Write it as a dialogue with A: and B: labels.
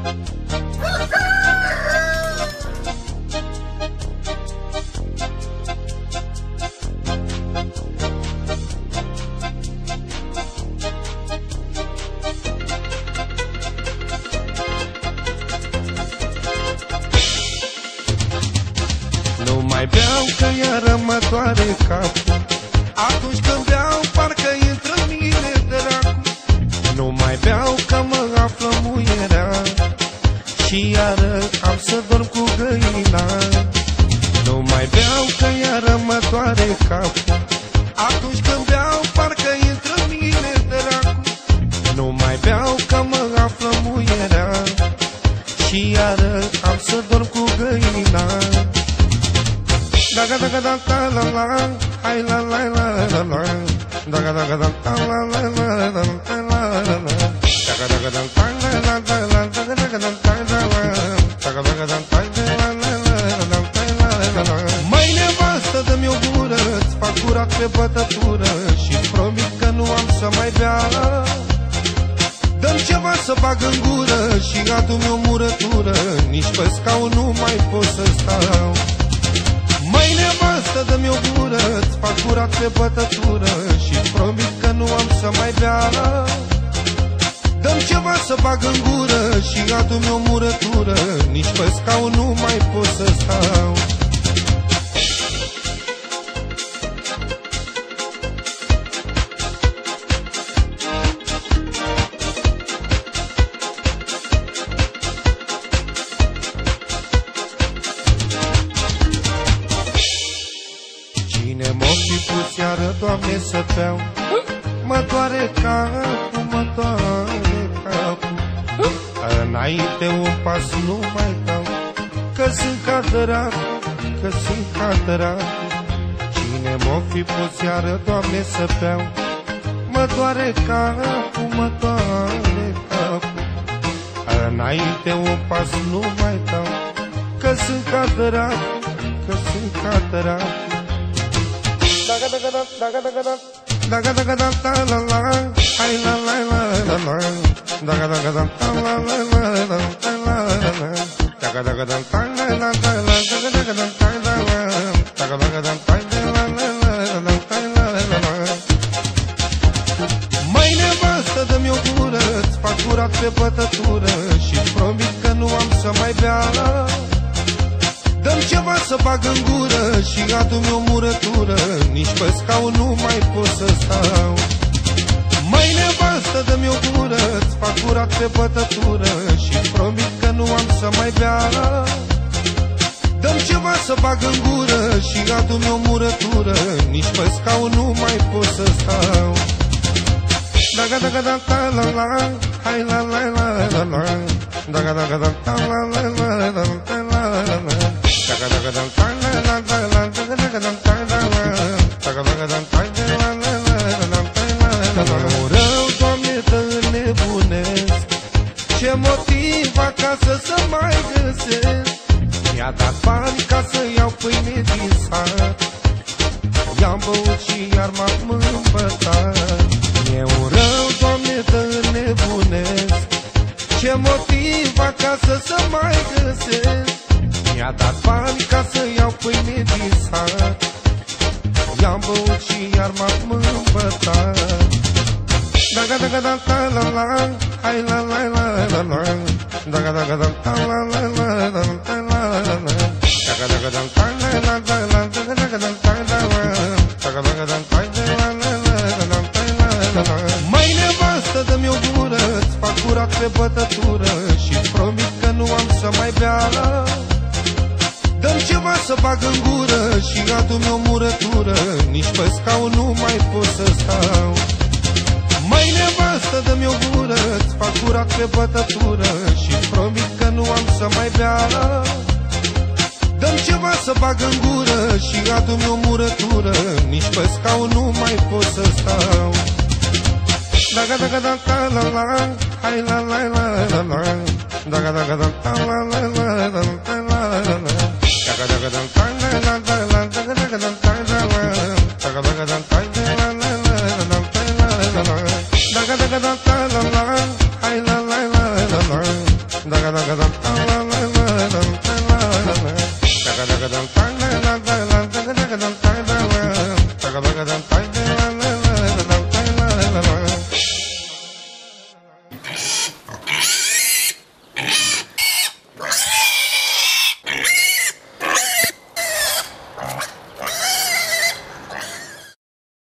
A: Nu mai beau că iară mă doare capul. Atunci când beau parcă intră în mine dracu. Nu mai beau că mă află muierea și iară am să dorm cu găina. Nu mai beau că iară mă doare capul. Atunci când beau parcă intră în mine dracu. Nu mai beau că mă află muierea și iară am să dorm cu găina. Daga daga da ta la la, hai la la la la la. Daga daga da ta la la la la la la. Daga daga da ta la la la la. Daga daga da ta la la. Daga daga da ta la la la la. Măi nevastă, dă-mi o gură, îți fac curat pe bătătură și-ți promit că nu am să mai bea. Dă-mi ceva să bag în gură și adu-mi o murătură, nici pe scaun nu mai pot să stau. Măi nevastă, dă-mi o gură, îți fac curat pe bătătură și-ți promit că nu am să mai bea. Dă-mi ceva să bag în gură și adu-mi o murătură, nici pe scaun nu mai pot să stau. Cine m-o fi pus iară, Doamne, să beau? Mă doare capul, mă doare capul. Înainte un pas nu mai dau, că sunt ca dracu, că sunt ca dracu. Cine m-o fi pus iară, Doamne, să beau? Mă doare capul, mă doare capul. Înainte un pas nu mai dau, că sunt ca dracu, că sunt ca dracu. Daga daga da, daga daga da, daga daga da ta la la, hai la la la la la. Daga daga da ta la la la la la la. Daga daga da ta la la la la, daga daga da ta la la. Daga daga da ta la la la la la. Măi nevastă, dă-mi o gură, îți fac curat pe bătătură și-ți promit că nu am să mai bea. Dă-mi ceva să bag în gură și adu-mi o murătură, nici pe scaun nu mai pot să stau. Măi nevastă, dă-mi o gură, îți fac curat pe bătătură și-ți promit că nu am să mai bea. Dă-mi ceva să bag în gură și adu-mi o murătură, nici pe scaun nu mai pot să stau. Daga daga da ta la la, hai la la la la la. Daga daga da ta la la la la la la. Daga daga da ta la la la la, daga daga da ta la la. Daga daga da ta la la la la la. Rău, Doamne, te nebunesc, ce motiv acasă să mai găsesc? Mi-a dat bani ca să iau pâine din sat, i-am băut și iar m-am împătat. E un rău, Doamne, te nebunesc, ce motiv acasă să mai găsesc? Mi-a dat bani ca să iau pâine din sat, i-am băut și iar m-am împătat. Daga daga da ta la la, hai la la la la la. Daga daga da ta la la la la la la. Daga daga da ta la la la la, daga daga da ta la la. Daga daga da ta la la la la. Măi nevastă, dă-mi o gură, îți fac curat pe bătătură și-ți promit că nu am să mai bea. Dă-mi ceva să bag în gură și adu-mi o murătură, nici pe scaun nu mai pot să stau. Măi nevastă, dă-mi o gură, îți fac curat pe bătătură și-ți promit că nu am să mai bea. Dă-mi ceva să bag în gură și adu-mi o murătură, nici pe scaun nu mai pot să stau. Daga daga da ta la la, hai la la la la la. Daga daga da ta la la la la la la. Daga daga da ta la la la la, daga daga da ta la la. Daga daga da ta la la la la la la. Daga daga da ta la la, hai la la la la la. da da da da da la la la la la la la la